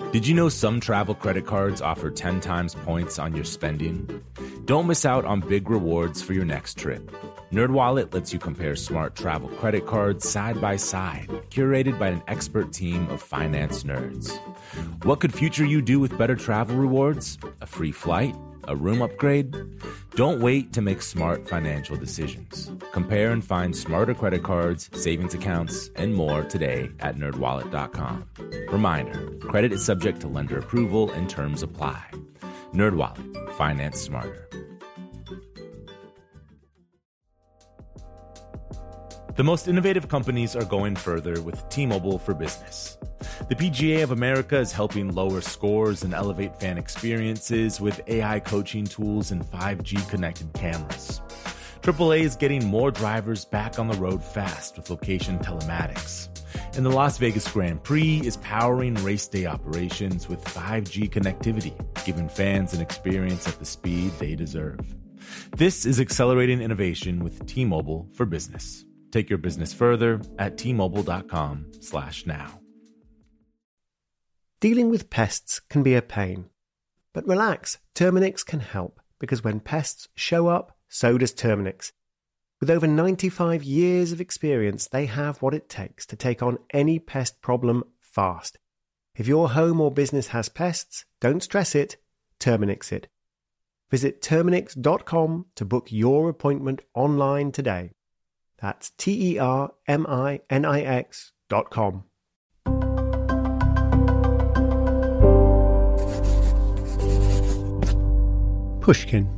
Did you know some travel credit cards offer 10 times points on your spending? Don't miss out on big rewards for your next trip. NerdWallet lets you compare smart travel credit cards side by side, curated by an expert team of finance nerds. What could future you do with better travel rewards? A free flight? A room upgrade? Don't wait to make smart financial decisions. Compare and find smarter credit cards, savings accounts, and more today at nerdwallet.com. Reminder, credit is subject to lender approval and terms apply. NerdWallet, finance smarter. The most innovative companies are going further with T-Mobile for Business. The PGA of America is helping lower scores and elevate fan experiences with AI coaching tools and 5G connected cameras. AAA is getting more drivers back on the road fast with location telematics. And the Las Vegas Grand Prix is powering race day operations with 5G connectivity, giving fans an experience at the speed they deserve. This is accelerating innovation with T-Mobile for Business. Take your business further at T-Mobile.com/now. Dealing with pests can be a pain. But relax, Terminix can help, because when pests show up, so does Terminix. With over 95 years of experience, they have what it takes to take on any pest problem fast. If your home or business has pests, don't stress it, Terminix it. Visit Terminix.com to book your appointment online today. That's Terminix.com. Pushkin.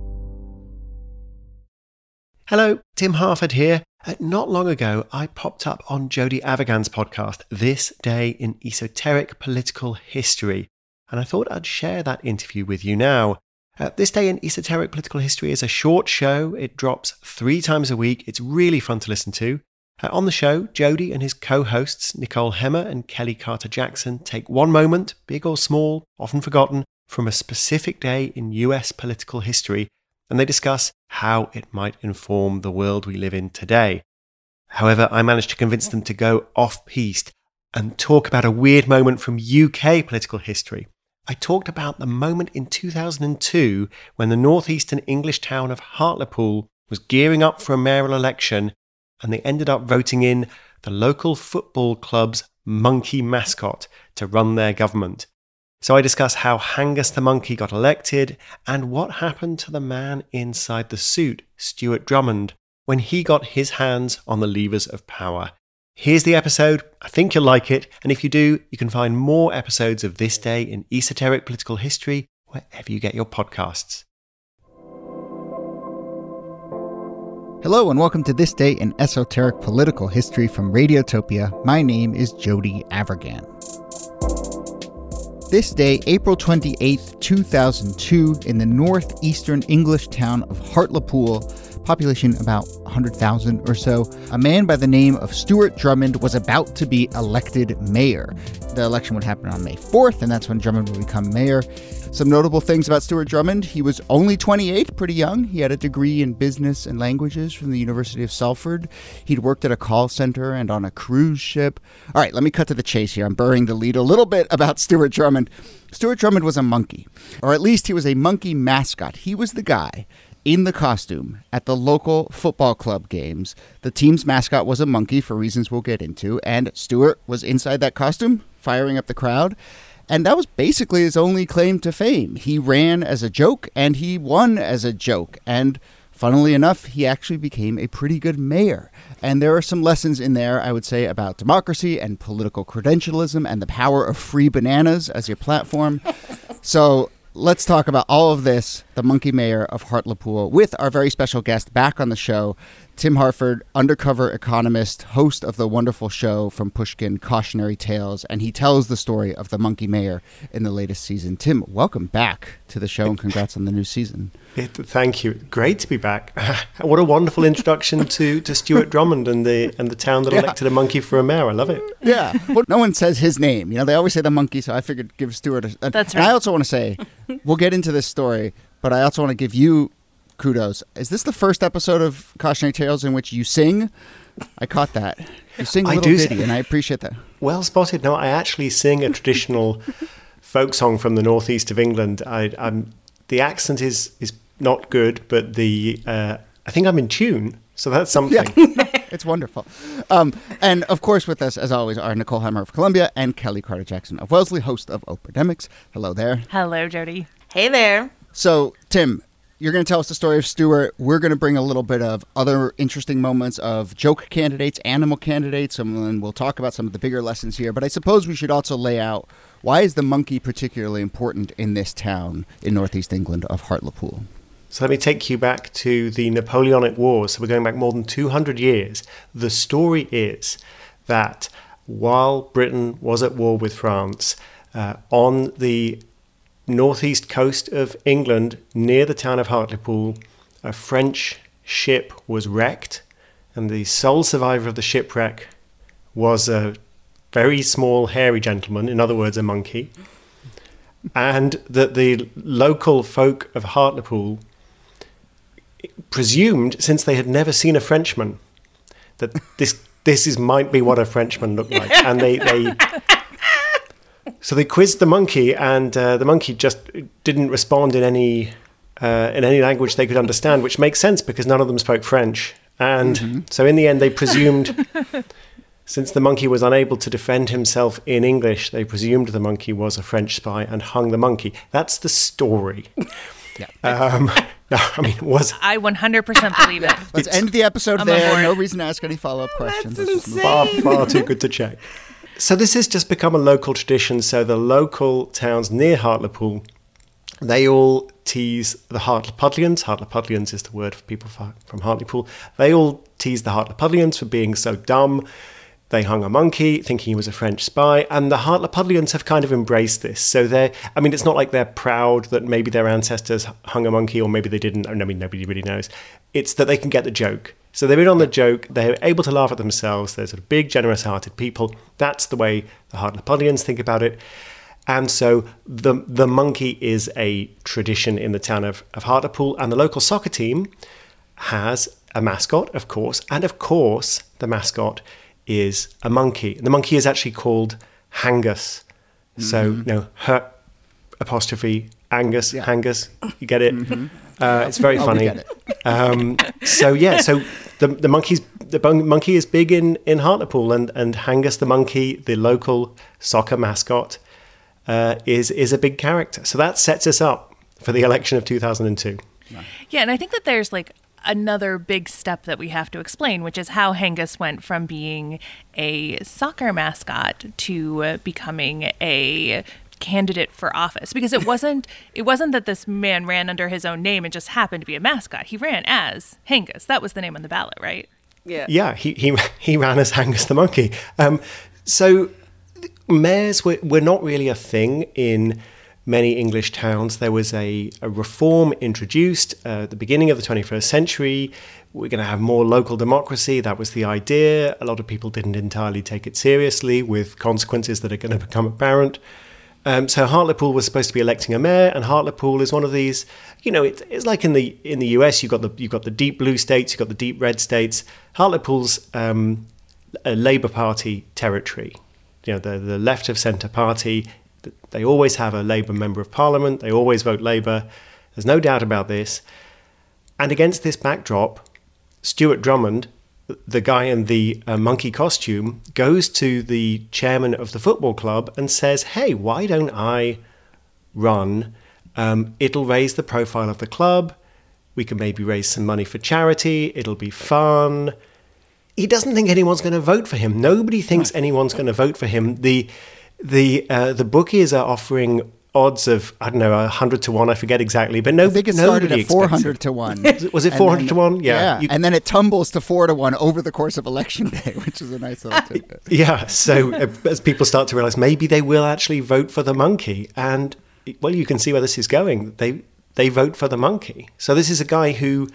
Hello, Tim Harford here. Not long ago, I popped up on Jody Avigan's podcast, This Day in Esoteric Political History, and I thought I'd share that interview with you now. This Day in Esoteric Political History is a short show. It drops 3 times a week. It's really fun to listen to. On the show, Jody and his co-hosts, Nicole Hemmer and Kelly Carter-Jackson, take one moment, big or small, often forgotten, from a specific day in US political history, and they discuss how it might inform the world we live in today. However, I managed to convince them to go off-piste and talk about a weird moment from UK political history. I talked about the moment in 2002 when the northeastern English town of Hartlepool was gearing up for a mayoral election, and they ended up voting in the local football club's monkey mascot to run their government. So I discuss how Hangus the monkey got elected and what happened to the man inside the suit, Stuart Drummond, when he got his hands on the levers of power. Here's the episode. I think you'll like it. And if you do, you can find more episodes of This Day in Esoteric Political History wherever you get your podcasts. Hello and welcome to This Day in Esoteric Political History from Radiotopia. My name is Jody Avigan. This day, April 28th, 2002, in the northeastern English town of Hartlepool, population about 100,000 or so, a man by the name of Stuart Drummond was about to be elected mayor. The election would happen on May 4th, and that's when Drummond would become mayor. Some notable things about Stuart Drummond: he was only 28, pretty young. He had a degree in business and languages from the University of Salford. He'd worked at a call center and on a cruise ship. All right, let me cut to the chase here. I'm burying the lead a little bit about Stuart Drummond. Stuart Drummond was a monkey, or at least he was a monkey mascot. He was the guy in the costume at the local football club games. The team's mascot was a monkey for reasons we'll get into, and Stuart was inside that costume, firing up the crowd. And that was basically his only claim to fame. He ran as a joke, and he won as a joke. And funnily enough, he actually became a pretty good mayor. And there are some lessons in there, I would say, about democracy and political credentialism and the power of free bananas as your platform. So let's talk about all of this, the monkey mayor of Hartlepool, with our very special guest back on the show, Tim Harford, undercover economist, host of the wonderful show from Pushkin, Cautionary Tales, and he tells the story of the monkey mayor in the latest season. Tim, welcome back to the show, and congrats on the new season. Thank you. Great to be back. What a wonderful introduction to Stuart Drummond and the town that elected a monkey for a mayor. I love it. Yeah. Well, no one says his name. You know, they always say the monkey, so I figured give Stuart a... That's right. And I also want to say, we'll get into this story, but I also want to give you kudos. Is this the first episode of Cautionary Tales in which you sing? I caught that. You sing a little ditty, and I appreciate that. Well spotted. No, I actually sing a traditional folk song from the northeast of England. The accent is not good, but I think I'm in tune, so that's something. Yeah. It's wonderful. And of course, with us, as always, are Nicole Heimer of Columbia and Kelly Carter-Jackson of Wellesley, host of Operdemics. Hello there. Hello, Jody. Hey there. So, Tim, you're going to tell us the story of Stuart. We're going to bring a little bit of other interesting moments of joke candidates, animal candidates, and then we'll talk about some of the bigger lessons here. But I suppose we should also lay out, why is the monkey particularly important in this town in northeast England of Hartlepool? So let me take you back to the Napoleonic Wars. So we're going back more than 200 years. The story is that while Britain was at war with France, on the northeast coast of England, near the town of Hartlepool, a French ship was wrecked, and the sole survivor of the shipwreck was a very small, hairy gentleman, in other words, a monkey. And that the local folk of Hartlepool presumed, since they had never seen a Frenchman, that this might be what a Frenchman looked like. And so they quizzed the monkey, and the monkey just didn't respond in any language they could understand, which makes sense because none of them spoke French. And so in the end, they presumed, since the monkey was unable to defend himself in English, they presumed the monkey was a French spy and hung the monkey. That's the story. Yeah. I 100% believe it. Let's end the episode there. No reason to ask any follow-up questions. Far too good to check. So this has just become a local tradition. So the local towns near Hartlepool, they all tease the Hartlepudlians. Hartlepudlians is the word for people from Hartlepool. They all tease the Hartlepudlians for being so dumb. They hung a monkey thinking he was a French spy, and the Hartlepudlians have kind of embraced this. So it's not like they're proud that maybe their ancestors hung a monkey, or maybe they didn't. I mean, nobody really knows. It's that they can get the joke. So they're in on the joke. They're able to laugh at themselves. They're sort of big, generous-hearted people. That's the way the Hartlepudlians think about it. And so the monkey is a tradition in the town of Hartlepool, and the local soccer team has a mascot, of course, and of course the mascot is a monkey. And the monkey is actually called Hangus. So, apostrophe Angus, yeah. Hangus. You get it? It's very funny. We get it. So the monkey is big in Hartlepool, and Hangus the monkey, the local soccer mascot, is a big character. So that sets us up for the election of 2002. Yeah, and I think that there's another big step that we have to explain, which is how Hangus went from being a soccer mascot to becoming a candidate for office. Because it wasn't that this man ran under his own name and just happened to be a mascot. He ran as Hangus. That was the name on the ballot, right? Yeah, he ran as Hangus the monkey. So mayors were not really a thing in many English towns. There was a reform introduced at the beginning of the 21st century. We're going to have more local democracy. That was the idea. A lot of people didn't entirely take it seriously, with consequences that are going to become apparent. So Hartlepool was supposed to be electing a mayor, and Hartlepool is one of these. It's like in the US, you've got the deep blue states, you've got the deep red states. Hartlepool's a Labour Party territory. The left of centre party. They always have a Labour member of Parliament. They always vote Labour. There's no doubt about this. And against this backdrop, Stuart Drummond, the guy in the monkey costume, goes to the chairman of the football club and says, hey, why don't I run? It'll raise the profile of the club. We can maybe raise some money for charity. It'll be fun. He doesn't think anyone's going to vote for him. Nobody thinks anyone's going to vote for him. The bookies are offering odds of, 100 to 1, I forget exactly, but I think it started at 400 to 1. Was it 400 to 1? Yeah. And then it tumbles to 4 to 1 over the course of election day, which is a nice little tidbit. Yeah, so as people start to realize maybe they will actually vote for the monkey, and, well, you can see where this is going. They vote for the monkey. So this is a guy who,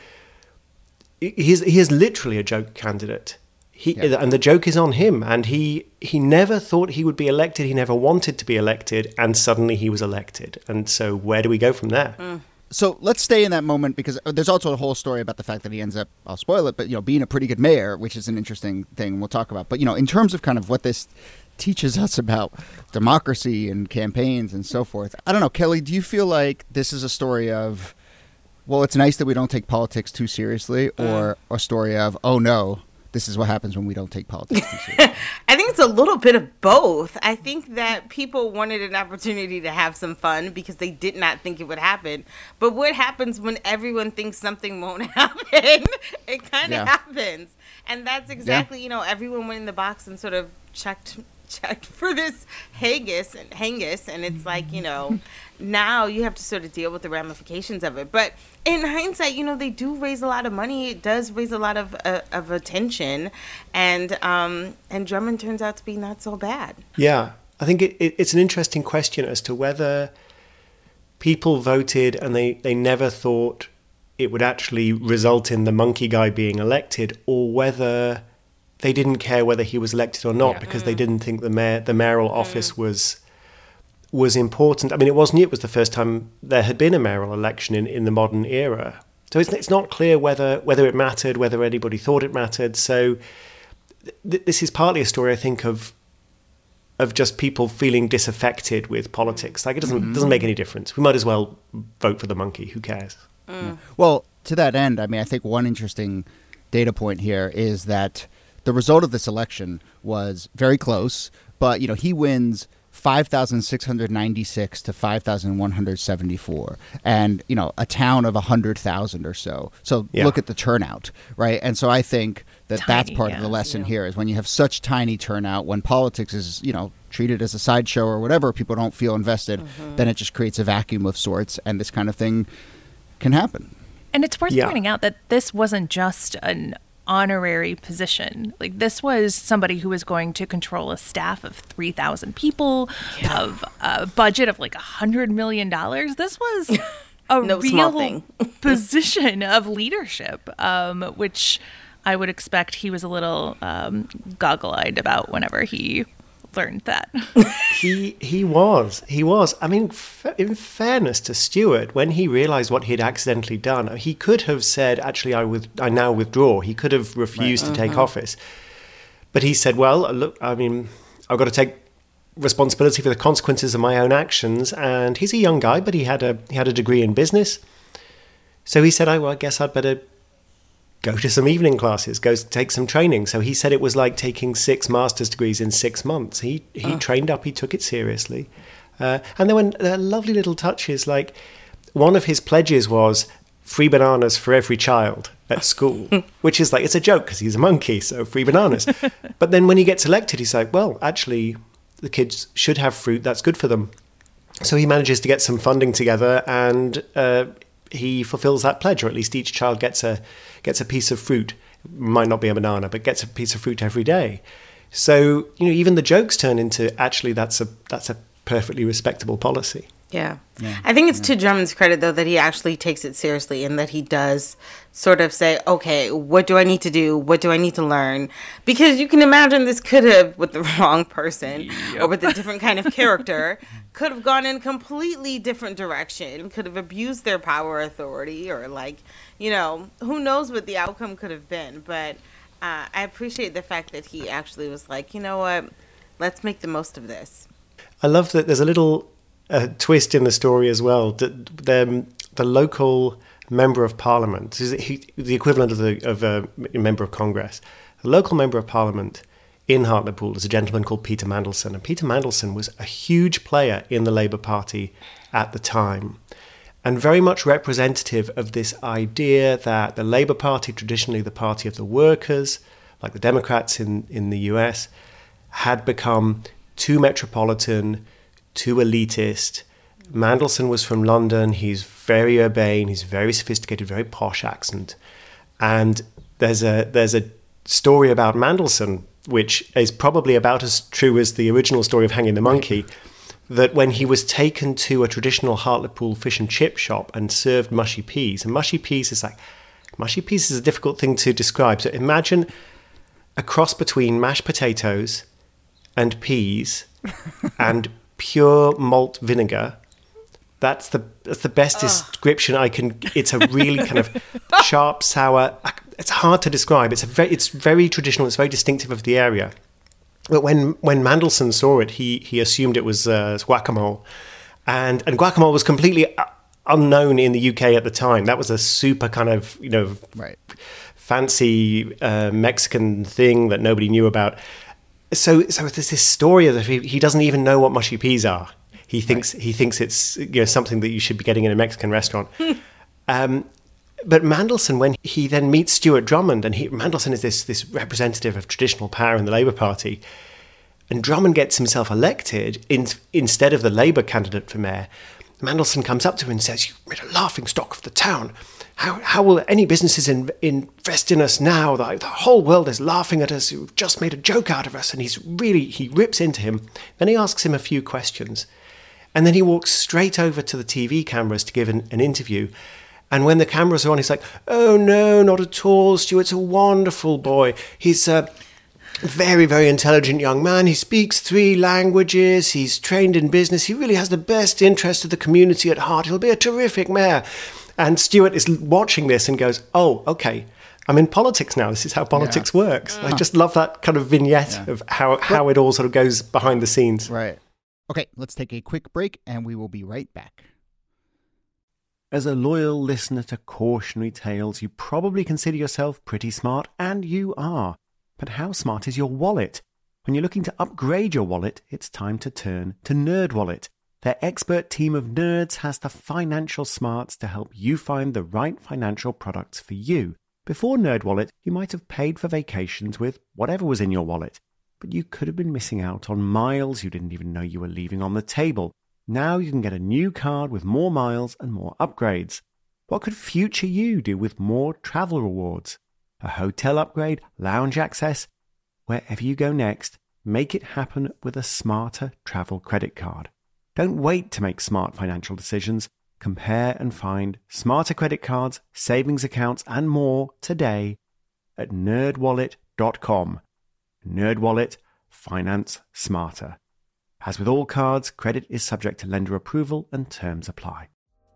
he is literally a joke candidate. And the joke is on him, and he never thought he would be elected. He never wanted to be elected, and suddenly he was elected. And so where do we go from there? So let's stay in that moment, because there's also a whole story about the fact that he ends up, I'll spoil it, but being a pretty good mayor, which is an interesting thing we'll talk about. But in terms of kind of what this teaches us about democracy and campaigns and so forth. I don't know, Kelly, do you feel like this is a story of, well, it's nice that we don't take politics too seriously, or a story of, oh no, this is what happens when we don't take politics too seriously? I think it's a little bit of both. I think that people wanted an opportunity to have some fun because they did not think it would happen. But what happens when everyone thinks something won't happen? It kind of happens. And that's exactly, everyone went in the box and sort of checked for this haggis, and it's like, now you have to sort of deal with the ramifications of it. But in hindsight, they do raise a lot of money. It does raise a lot of attention, and Drummond turns out to be not so bad. Yeah, I think it's an interesting question as to whether people voted and they never thought it would actually result in the monkey guy being elected, or whether they didn't care whether he was elected or not because they didn't think the mayoral office was important. I mean, it wasn't. It was the first time there had been a mayoral election in the modern era. So it's not clear whether it mattered, whether anybody thought it mattered. So this is partly a story, I think, of just people feeling disaffected with politics. Like, it doesn't make any difference. We might as well vote for the monkey. Who cares? Yeah. Well, to that end, I mean, I think one interesting data point here is that the result of this election was very close, but, he wins 5,696 to 5,174, and, a town of 100,000 or so. So look at the turnout, right? And so I think that's part of the lesson here is when you have such tiny turnout, when politics is, treated as a sideshow or whatever, people don't feel invested, then it just creates a vacuum of sorts, and this kind of thing can happen. And it's worth pointing out that this wasn't just an honorary position. Like, this was somebody who was going to control a staff of 3,000 people, of a budget of like $100 million. This was a real position of leadership, which I would expect he was a little goggle-eyed about whenever he learned that. He was. I mean, in fairness to Stuart, when he realized what he'd accidentally done, he could have said, actually, I now withdraw. He could have refused to take office. But he said, well, look, I mean, I've got to take responsibility for the consequences of my own actions. And he's a young guy, but he had a degree in business. So he said, I guess I'd better go to some evening classes, go take some training. So he said it was like taking 6 master's degrees in 6 months. He trained up, he took it seriously. And there were lovely little touches, like one of his pledges was free bananas for every child at school, which is like, it's a joke because he's a monkey, so free bananas. But then when he gets elected, he's like, well, actually, the kids should have fruit, that's good for them. So he manages to get some funding together, and he fulfills that pledge, or at least each child gets a piece of fruit. It might not be a banana, but gets a piece of fruit every day. So, even the jokes turn into, actually, that's a perfectly respectable policy. Yeah. I think it's to Drummond's credit, though, that he actually takes it seriously and that he does sort of say, okay, what do I need to do? What do I need to learn? Because you can imagine this could have, with the wrong person or with a different kind of character, could have gone in a completely different direction, could have abused their power authority, or who knows what the outcome could have been. But I appreciate the fact that he actually was like, you know what, let's make the most of this. I love that there's a little twist in the story as well. The local member of parliament, the equivalent of a member of Congress, the local member of parliament in Hartlepool is a gentleman called Peter Mandelson. And Peter Mandelson was a huge player in the Labour Party at the time, and very much representative of this idea that the Labour Party, traditionally the party of the workers, like the Democrats in the US, had become too metropolitan, too elitist. Mandelson was from London. He's very urbane. He's very sophisticated, very posh accent. And there's a story about Mandelson, which is probably about as true as the original story of Hanging the Monkey, that when he was taken to a traditional Hartlepool fish and chip shop and served mushy peas, and mushy peas is a difficult thing to describe. So imagine a cross between mashed potatoes and peas and pure malt vinegar. That's the best description I can. It's a really kind of sharp, sour. It's hard to describe. It's very traditional. It's very distinctive of the area. But when Mandelson saw it, he assumed it was guacamole, and guacamole was completely unknown in the UK at the time. That was a super kind of Right. fancy Mexican thing that nobody knew about. So there's this story of he doesn't even know what mushy peas are. He thinks it's something that you should be getting in a Mexican restaurant. But Mandelson, when he then meets Stuart Drummond, and Mandelson is this representative of traditional power in the Labour Party, and Drummond gets himself elected instead of the Labour candidate for mayor, Mandelson comes up to him and says, "You've made a laughing stock of the town. How will any businesses invest in us now? The whole world is laughing at us. You've just made a joke out of us." And he rips into him. Then he asks him a few questions. And then he walks straight over to the TV cameras to give an interview. And when the cameras are on, he's like, "Oh, no, not at all. Stuart's a wonderful boy. He's a very, very intelligent young man. He speaks 3 languages. He's trained in business. He really has the best interest of the community at heart. He'll be a terrific mayor." And Stuart is watching this and goes, "Oh, okay. I'm in politics now. This is how politics works." I just love that kind of vignette of how it all sort of goes behind the scenes. Right. Okay, let's take a quick break and we will be right back. As a loyal listener to Cautionary Tales, you probably consider yourself pretty smart, and you are. But how smart is your wallet? When you're looking to upgrade your wallet, it's time to turn to NerdWallet. Their expert team of nerds has the financial smarts to help you find the right financial products for you. Before NerdWallet, you might have paid for vacations with whatever was in your wallet, but you could have been missing out on miles you didn't even know you were leaving on the table. Now you can get a new card with more miles and more upgrades. What could future you do with more travel rewards? A hotel upgrade, lounge access? Wherever you go next, make it happen with a smarter travel credit card. Don't wait to make smart financial decisions. Compare and find smarter credit cards, savings accounts, and more today at nerdwallet.com. NerdWallet, finance smarter. As with all cards, credit is subject to lender approval and terms apply.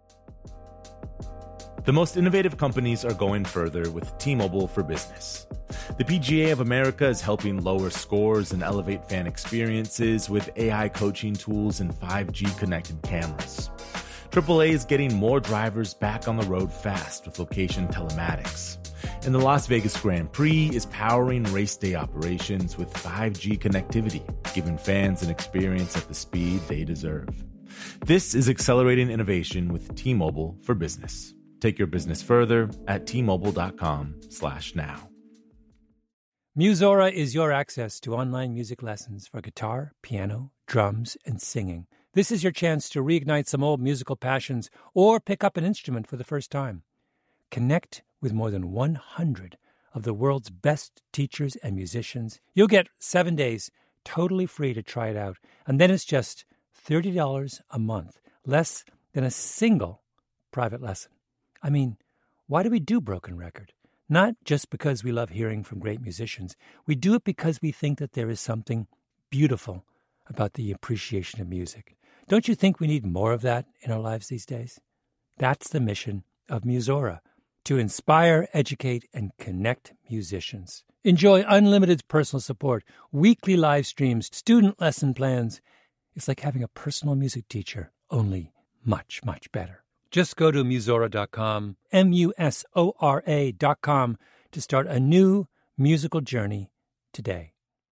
The most innovative companies are going further with T-Mobile for Business. The PGA of America is helping lower scores and elevate fan experiences with AI coaching tools and 5G connected cameras. AAA is getting more drivers back on the road fast with location telematics. And the Las Vegas Grand Prix is powering race day operations with 5G connectivity, giving fans an experience at the speed they deserve. This is accelerating innovation with T-Mobile for Business. Take your business further at T-Mobile.com/now. Musora is your access to online music lessons for guitar, piano, drums, and singing. This is your chance to reignite some old musical passions or pick up an instrument for the first time. Connect with more than 100 of the world's best teachers and musicians. You'll get 7 days totally free to try it out. And then it's just $30 a month, less than a single private lesson. I mean, why do we do Broken Record? Not just because we love hearing from great musicians. We do it because we think that there is something beautiful about the appreciation of music. Don't you think we need more of that in our lives these days? That's the mission of Musora, to inspire, educate, and connect musicians. Enjoy unlimited personal support, weekly live streams, student lesson plans. It's like having a personal music teacher, only much, much better. Just go to Musora.com, Musora.com, to start a new musical journey today.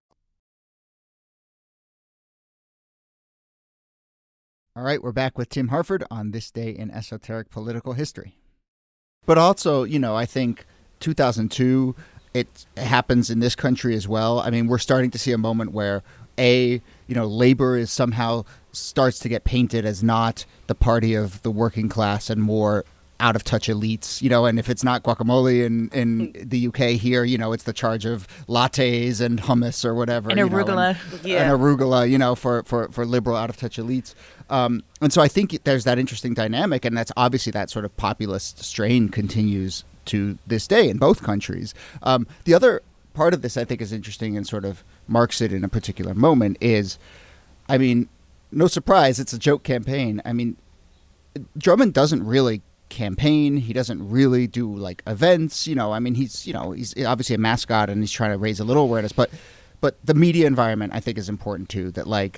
All right, we're back with Tim Harford on This Day in Esoteric Political History. But also, I think 2002, it happens in this country as well. I mean, we're starting to see a moment where, labor is somehow starts to get painted as not the party of the working class and more out-of-touch elites, and if it's not guacamole in the UK here, it's the charge of lattes and hummus or whatever. And arugula. And arugula, for liberal out-of-touch elites. And so I think there's that interesting dynamic, and that's obviously that sort of populist strain continues to this day in both countries. The other part of this I think is interesting and sort of marks it in a particular moment is, I mean, no surprise, it's a joke campaign. I mean, Drummond doesn't really campaign. He doesn't really do like events, I mean, he's obviously a mascot and he's trying to raise a little awareness, but But the media environment, I think, is important too.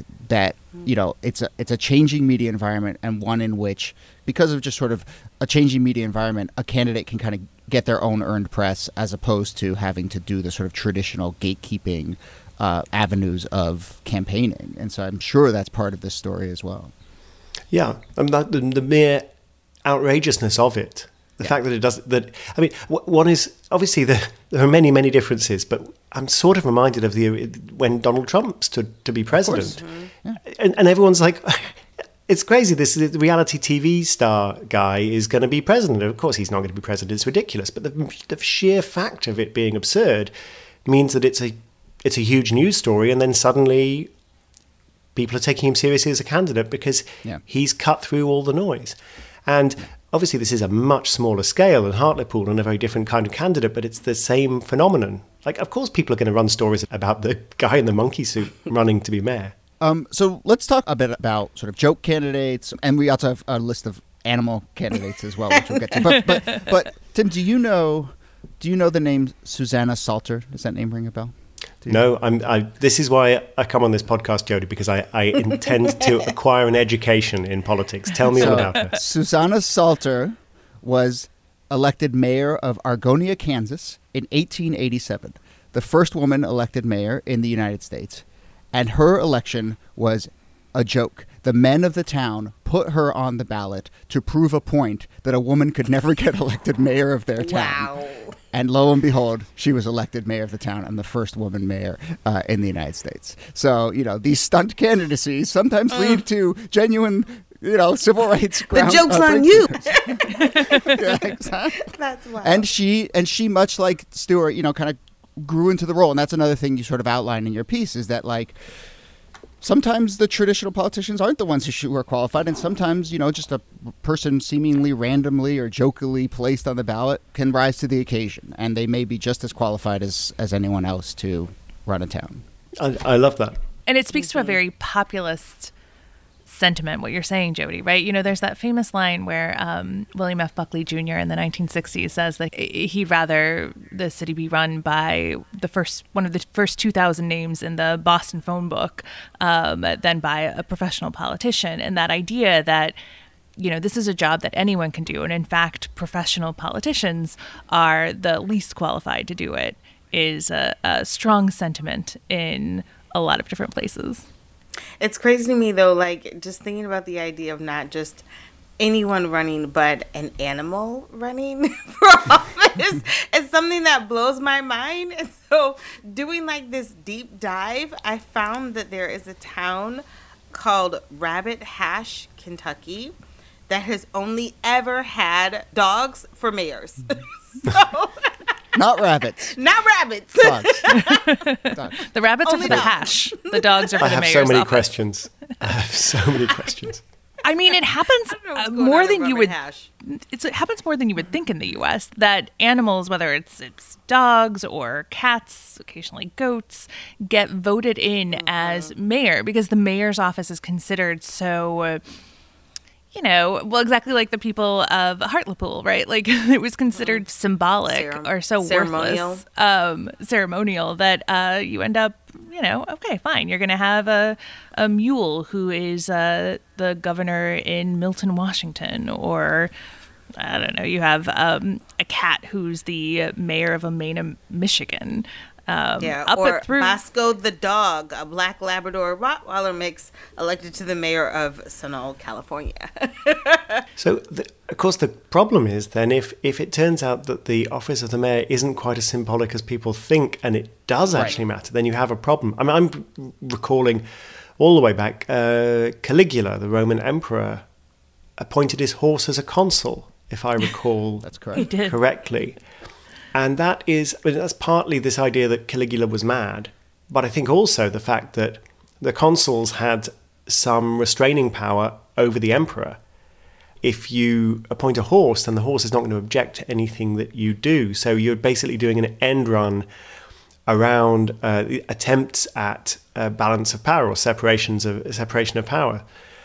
It's a changing media environment, and one in which, because of just sort of a changing media environment, a candidate can kind of get their own earned press as opposed to having to do the sort of traditional gatekeeping avenues of campaigning. And so I'm sure that's part of this story as well. Yeah, the mere outrageousness of it. The fact that it does that. I mean, one is obviously there are many, many differences, but I'm sort of reminded of when Donald Trump stood to be president, and everyone's like, it's crazy. The reality TV star guy is going to be president. Of course, he's not going to be president. It's ridiculous. But the sheer fact of it being absurd means that it's a huge news story, and then suddenly people are taking him seriously as a candidate because he's cut through all the noise. And obviously, this is a much smaller scale than Hartlepool and a very different kind of candidate, but it's the same phenomenon. Like, of course, people are going to run stories about the guy in the monkey suit running to be mayor. So let's talk a bit about sort of joke candidates, and we also have a list of animal candidates as well, which we'll get to. But Tim, do you know the name Susanna Salter? Does that name ring a bell? No, this is why I come on this podcast, Jody, because I intend to acquire an education in politics. Tell me all about her. Susanna Salter was elected mayor of Argonia, Kansas in 1887, the first woman elected mayor in the United States. And her election was a joke. The men of the town put her on the ballot to prove a point that a woman could never get elected mayor of their town. Wow. And lo and behold, she was elected mayor of the town and the first woman mayor in the United States. So, these stunt candidacies sometimes lead to genuine, civil rights. The joke's on you. Yeah, exactly. That's wild. And she, much like Stewart, kind of grew into the role. And that's another thing you sort of outline in your piece is that, like, sometimes the traditional politicians aren't the ones who are qualified, and sometimes, just a person seemingly randomly or jokily placed on the ballot can rise to the occasion, and they may be just as qualified as anyone else to run a town. I love that. And it speaks to a very populist sentiment, what you're saying, Jody, right? There's that famous line where William F. Buckley Jr. in the 1960s says that he'd rather the city be run by one of the first 2,000 names in the Boston phone book than by a professional politician. And that idea that, this is a job that anyone can do. And in fact, professional politicians are the least qualified to do it is a strong sentiment in a lot of different places. It's crazy to me, though, like, just thinking about the idea of not just anyone running, but an animal running for office is something that blows my mind. And so doing, like, this deep dive, I found that there is a town called Rabbit Hash, Kentucky, that has only ever had dogs for mayors. So... Not rabbits. Not rabbits. Dogs. The rabbits Only are for the dogs. hash. The dogs are for the mayor's I have so many questions. I mean, it happens more than you would. It happens more than you would think in the U.S. that animals, whether it's dogs or cats, occasionally goats, get voted in as mayor because the mayor's office is considered so. Exactly like the people of Hartlepool, right? Like it was considered symbolic or so worthless, ceremonial that you end up, okay, fine. You're going to have a mule who is the governor in Milton, Washington, or I don't know, you have a cat who's the mayor of Amana, Michigan. Or Bosco the dog, a black Labrador Rottweiler mix, elected to the mayor of Sunol, California. So, of course, the problem is then if it turns out that the office of the mayor isn't quite as symbolic as people think, and it does actually matter, then you have a problem. I mean, I'm recalling all the way back, Caligula, the Roman emperor, appointed his horse as a consul, if I recall That's correct. He did. correctly. And that's partly this idea that Caligula was mad, but I think also the fact that the consuls had some restraining power over the emperor. If you appoint a horse, then the horse is not going to object to anything that you do. So you're basically doing an end run around attempts at balance of power or separation of power.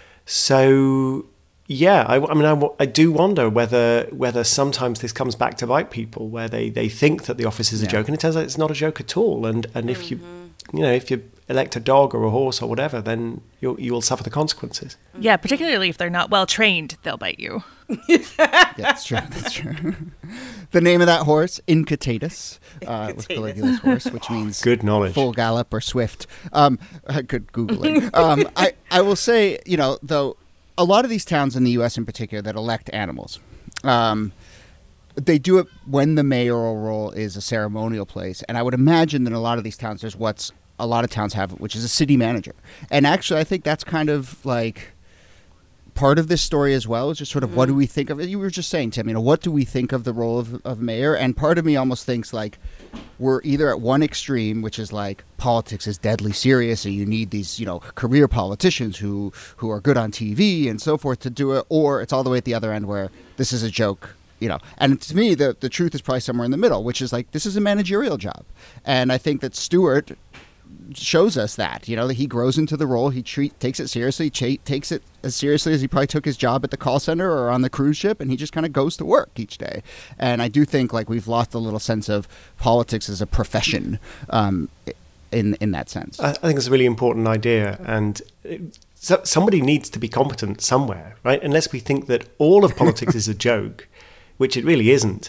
So yeah, I do wonder whether sometimes this comes back to bite people, where they think that the office is a joke, and it turns out it's not a joke at all. And if you if you elect a dog or a horse or whatever, then you will suffer the consequences. Yeah, particularly if they're not well trained, they'll bite you. Yeah, that's true. That's true. The name of that horse, Incitatus, was Caligula's horse, which means good knowledge, full gallop or swift. Good Googling. I will say, though, a lot of these towns in the U.S. in particular that elect animals, they do it when the mayoral role is a ceremonial place. And I would imagine that in a lot of these towns, there's what's a lot of towns have, which is a city manager. And actually, I think that's kind of like part of this story as well, is just sort of what do we think of it? You were just saying, Tim, what do we think of the role of mayor? And part of me almost thinks like we're either at one extreme, which is like politics is deadly serious and you need these, career politicians who are good on TV and so forth to do it, or it's all the way at the other end where this is a joke. And to me, the truth is probably somewhere in the middle, which is like, this is a managerial job. And I think that Stewart shows us that, that he grows into the role. He takes it seriously, takes it as seriously as he probably took his job at the call center or on the cruise ship, and he just kind of goes to work each day. And I do think like we've lost a little sense of politics as a profession in that sense. I think it's a really important idea, and somebody needs to be competent somewhere, right? Unless we think that all of politics is a joke, which it really isn't.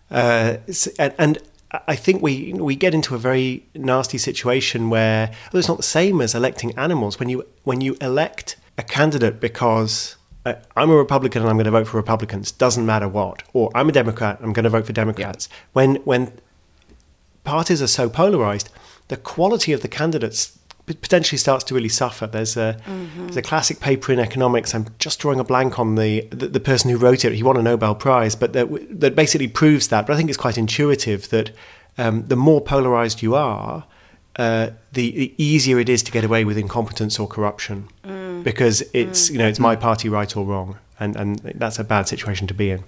And I think we get into a very nasty situation where it's not the same as electing animals. When you elect a candidate because I'm a Republican and I'm going to vote for Republicans, doesn't matter what, or I'm a Democrat, I'm going to vote for Democrats. Yeah. When parties are so polarized, the quality of the candidates potentially starts to really suffer. There's a classic paper in economics. I'm just drawing a blank on the person who wrote it. He won a Nobel Prize, but that basically proves that. But I think it's quite intuitive that the more polarized you are, the easier it is to get away with incompetence or corruption, because it's it's my party right or wrong, and that's a bad situation to be in.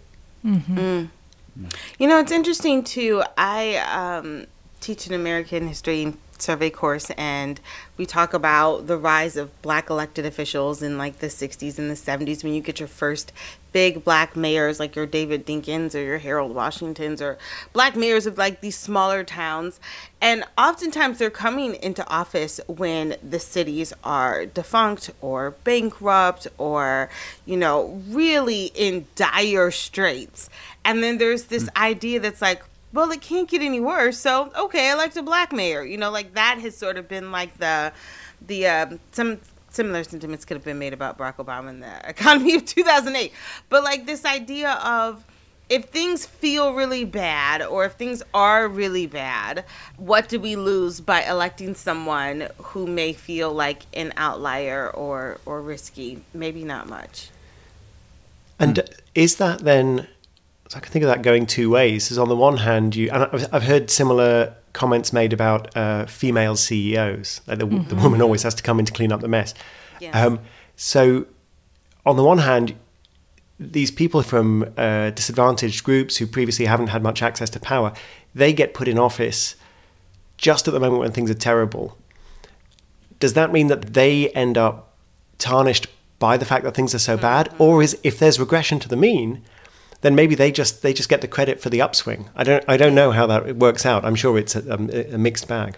It's interesting too. I teach an American history survey course, and we talk about the rise of black elected officials in like the 60s and the 70s, when you get your first big black mayors like your David Dinkins or your Harold Washingtons, or black mayors of like these smaller towns. And oftentimes they're coming into office when the cities are defunct or bankrupt or, really in dire straits. And then there's this idea that's like, well, it can't get any worse, so okay, elect a black mayor. Like that has sort of been like some similar sentiments could have been made about Barack Obama and the economy of 2008. But like this idea of, if things feel really bad or if things are really bad, what do we lose by electing someone who may feel like an outlier or risky? Maybe not much. And is that then... So I can think of that going two ways. Because on the one hand, and I've heard similar comments made about female CEOs. Like the woman always has to come in to clean up the mess. Yes. So on the one hand, these people from disadvantaged groups who previously haven't had much access to power, they get put in office just at the moment when things are terrible. Does that mean that they end up tarnished by the fact that things are so bad? Or if there's regression to the mean, then maybe they just get the credit for the upswing. I don't know how that works out. I'm sure it's a mixed bag.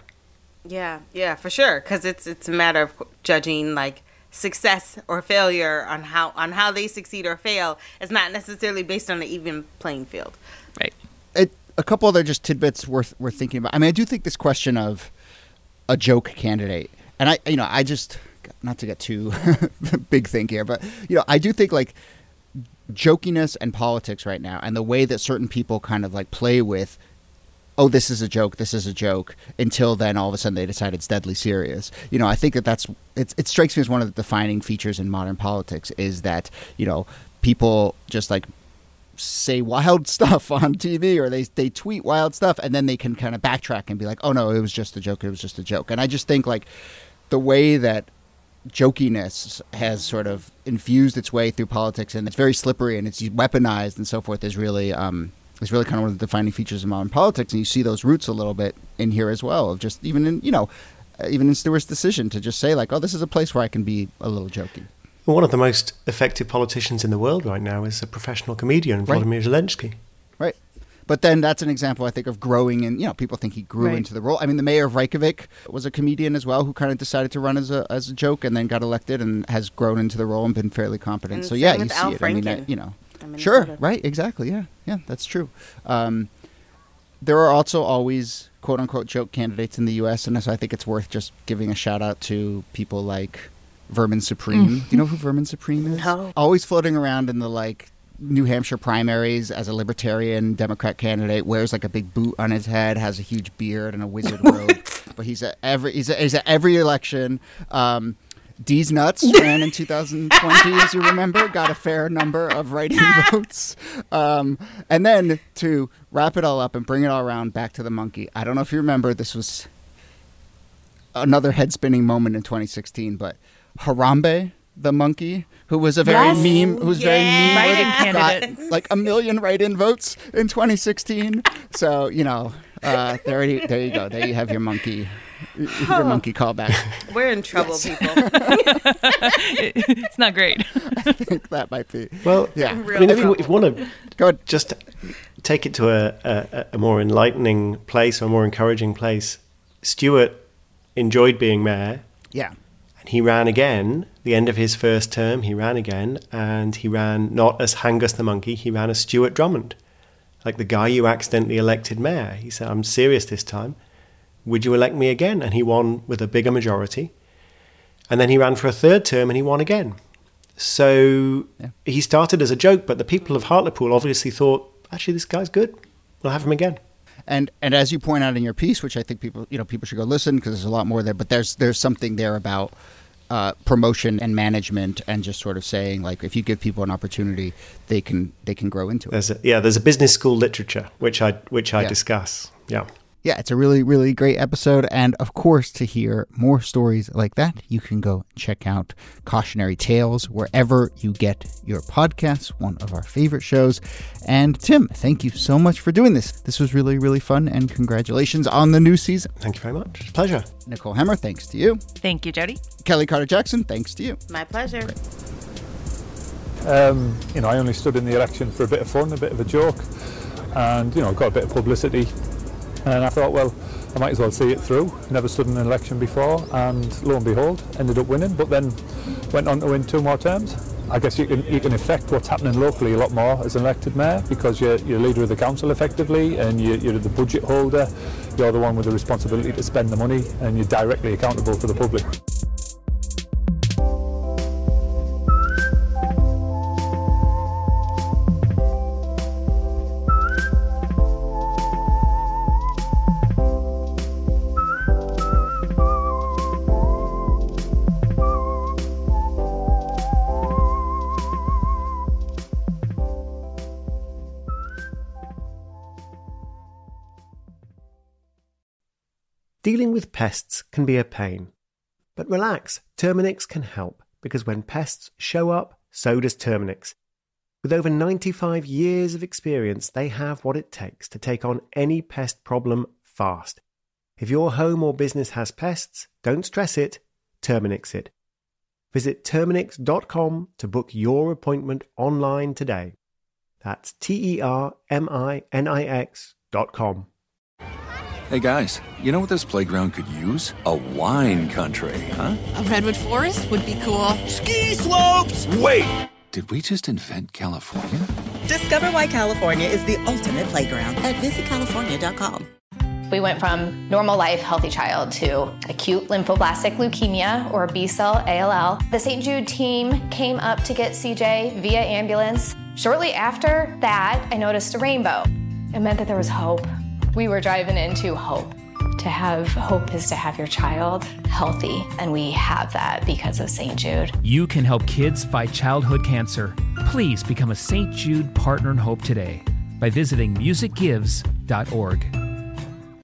Yeah, for sure. Because it's a matter of judging like success or failure on how they succeed or fail. It's not necessarily based on an even playing field. Right. A couple other just tidbits worth thinking about. I mean, I do think this question of a joke candidate, and I just, not to get too big think here, but I do think like jokiness and politics right now, and the way that certain people kind of like play with, oh, this is a joke, until then all of a sudden they decide it's deadly serious. I think it strikes me as one of the defining features in modern politics is that, people just like say wild stuff on TV, or they tweet wild stuff, and then they can kind of backtrack and be like, oh no, it was just a joke. And I just think like the way that jokiness has sort of infused its way through politics, and it's very slippery and it's weaponized and so forth, is really kind of one of the defining features of modern politics. And you see those roots a little bit in here as well, of just even in Stewart's decision to just say like, oh, this is a place where I can be a little jokey. One of the most effective politicians in the world right now is a professional comedian, Volodymyr Zelensky. Right. But then that's an example, I think, of growing, and people think he grew into the role. I mean, the mayor of Reykjavik was a comedian as well, who kind of decided to run as a joke and then got elected and has grown into the role and been fairly competent. And so yeah, you Al see Franken. it. Sure, right, exactly, yeah, that's true. There are also always quote unquote joke candidates in the U.S., and so I think it's worth just giving a shout out to people like Vermin Supreme. Do you know who Vermin Supreme is? No. Always floating around in the New Hampshire primaries as a libertarian Democrat candidate, wears like a big boot on his head, has a huge beard and a wizard robe. But he's at every election. D's Nuts ran in 2020, as you remember, got a fair number of write-in votes. And then to wrap it all up and bring it all around back to the monkey, I don't know if you remember, this was another head-spinning moment in 2016, but Harambe the monkey, who was a very meme, who was very meme, Write-in got like 1 million write-in votes in 2016. So there you go. There you have your monkey. Your monkey callback. We're in trouble, people. It's not great. I think that might be. Well, yeah. I mean, if you want to go just take it to a more enlightening place or a more encouraging place, Stuart enjoyed being mayor. Yeah. And he ran again. The end of his first term, he ran again, and he ran not as Hangus the monkey, he ran as Stuart Drummond, like the guy you accidentally elected mayor. He said, "I'm serious this time. Would you elect me again?" And he won with a bigger majority. And then he ran for a third term and he won again. So he started as a joke, but the people of Hartlepool obviously thought, actually, this guy's good. We'll have him again. And as you point out in your piece, which I think people should go listen because there's a lot more there, but there's something there about promotion and management and just sort of saying, like, if you give people an opportunity, they can grow into it. There's a business school literature, which I discuss. Yeah. Yeah, it's a really, really great episode. And of course, to hear more stories like that, you can go check out Cautionary Tales wherever you get your podcasts, one of our favorite shows. And Tim, thank you so much for doing this. This was really, really fun. And congratulations on the new season. Thank you very much. Pleasure. Nicole Hemmer, thanks to you. Thank you, Jody. Kelly Carter-Jackson, thanks to you. My pleasure. I only stood in the election for a bit of fun, a bit of a joke, and, got a bit of publicity. And I thought, well, I might as well see it through. Never stood in an election before, and lo and behold, ended up winning, but then went on to win 2 more terms. I guess you can affect what's happening locally a lot more as an elected mayor, because you're leader of the council effectively, and you're the budget holder. You're the one with the responsibility to spend the money, and you're directly accountable to the public. Dealing with pests can be a pain. But relax, Terminix can help, because when pests show up, so does Terminix. With over 95 years of experience, they have what it takes to take on any pest problem fast. If your home or business has pests, don't stress it, Terminix it. Visit Terminix.com to book your appointment online today. That's Terminix.com. Hey guys, you know what this playground could use? A wine country, huh? A redwood forest would be cool. Ski slopes! Wait! Did we just invent California? Discover why California is the ultimate playground at visitcalifornia.com. We went from normal life, healthy child to acute lymphoblastic leukemia, or B-cell ALL. The St. Jude team came up to get CJ via ambulance. Shortly after that, I noticed a rainbow. It meant that there was hope. We were driving into hope. To have hope is to have your child healthy, and we have that because of St. Jude. You can help kids fight childhood cancer. Please become a St. Jude Partner in Hope today by visiting musicgives.org.